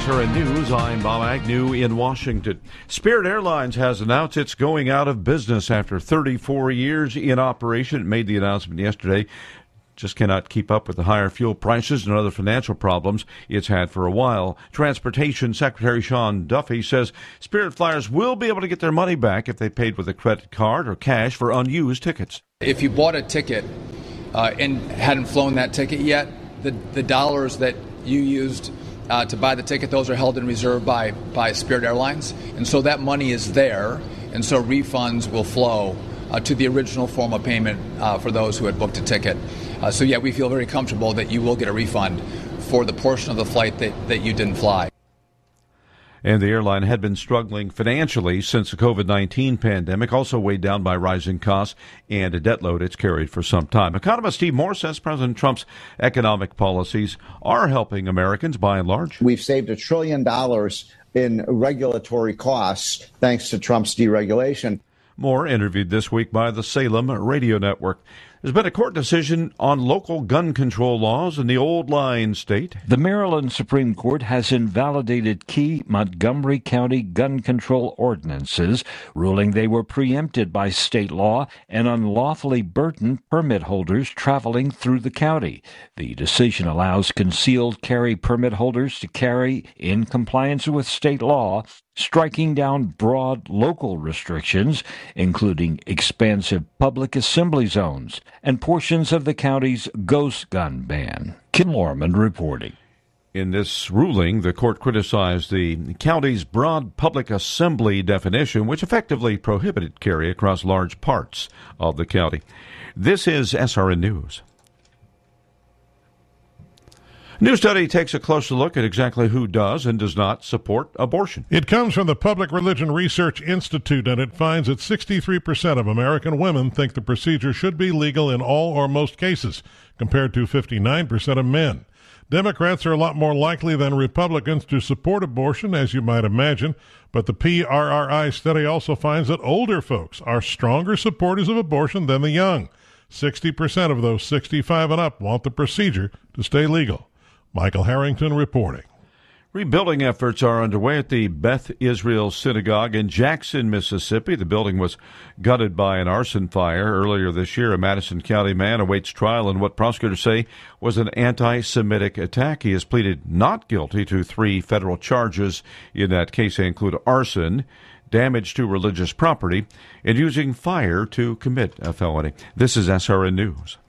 SRN News, I'm Bob Agnew in Washington. Spirit Airlines has announced it's going out of business after 34 years in operation. It made the announcement yesterday. Just cannot keep up with the higher fuel prices and other financial problems it's had for a while. Transportation Secretary Sean Duffy says Spirit flyers will be able to get their money back if they paid with a credit card or cash for unused tickets. If you bought a ticket and hadn't flown that ticket yet, the dollars that you used to buy the ticket, those are held in reserve by Spirit Airlines. And so that money is there, and so refunds will flow to the original form of payment for those who had booked a ticket. So we feel very comfortable that you will get a refund for the portion of the flight that you didn't fly. And the airline had been struggling financially since the COVID-19 pandemic, also weighed down by rising costs and a debt load it's carried for some time. Economist Steve Moore says President Trump's economic policies are helping Americans by and large. We've saved $1 trillion in regulatory costs thanks to Trump's deregulation. Moore interviewed this week by the Salem Radio Network. There's been a court decision on local gun control laws in the Old Line state. The Maryland Supreme Court has invalidated key Montgomery County gun control ordinances, ruling they were preempted by state law and unlawfully burdened permit holders traveling through the county. The decision allows concealed carry permit holders to carry in compliance with state law, striking down broad local restrictions, including expansive public assembly zones and portions of the county's ghost gun ban. Kim Lorman reporting. In this ruling, the court criticized the county's broad public assembly definition, which effectively prohibited carry across large parts of the county. This is SRN News. New study takes a closer look at exactly who does and does not support abortion. It comes from the Public Religion Research Institute, and it finds that 63% of American women think the procedure should be legal in all or most cases, compared to 59% of men. Democrats are a lot more likely than Republicans to support abortion, as you might imagine, but the PRRI study also finds that older folks are stronger supporters of abortion than the young. 60% of those 65 and up want the procedure to stay legal. Michael Harrington reporting. Rebuilding efforts are underway at the Beth Israel Synagogue in Jackson, Mississippi. The building was gutted by an arson fire earlier this year. A Madison County man awaits trial in what prosecutors say was an anti-Semitic attack. He has pleaded not guilty to 3 federal charges. In that case, they include arson, damage to religious property, and using fire to commit a felony. This is SRN News.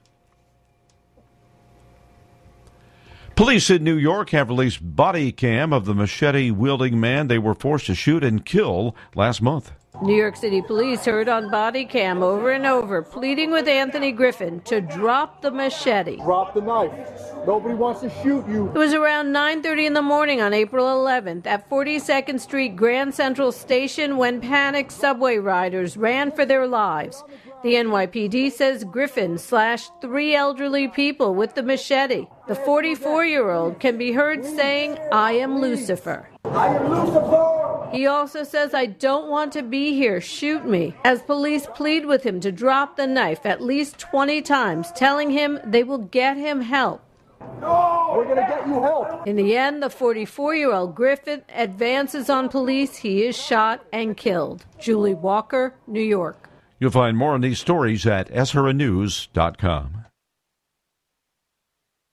Police in New York have released body cam of the machete-wielding man they were forced to shoot and kill last month. New York City police heard on body cam over and over, pleading with Anthony Griffin to drop the machete. Drop the knife. Nobody wants to shoot you. It was around 9:30 in the morning on April 11th at 42nd Street Grand Central Station when panicked subway riders ran for their lives. The NYPD says Griffin slashed 3 elderly people with the machete. The 44-year-old can be heard saying, "I am Lucifer." I am Lucifer. He also says, "I don't want to be here. Shoot me," as police plead with him to drop the knife at least 20 times, telling him they will get him help. No, we're going to get you help. In the end, the 44-year-old Griffin advances on police. He is shot and killed. Julie Walker, New York. You'll find more on these stories at srnnews.com.